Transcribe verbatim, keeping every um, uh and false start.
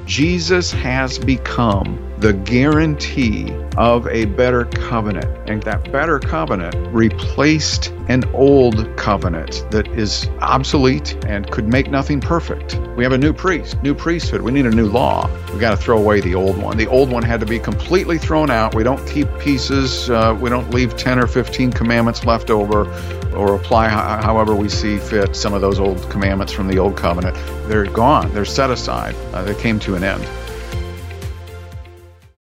Jesus has become the guarantee of a better covenant. And that better covenant replaced an old covenant that is obsolete and could make nothing perfect. We have a new priest, new priesthood. We need a new law. We got to throw away the old one. The old one had to be completely thrown out. We don't keep pieces. Uh, we don't leave ten or fifteen commandments left over or apply ho- however we see fit some of those old commandments from the old covenant. They're gone. They're set aside. Uh, they came to an end.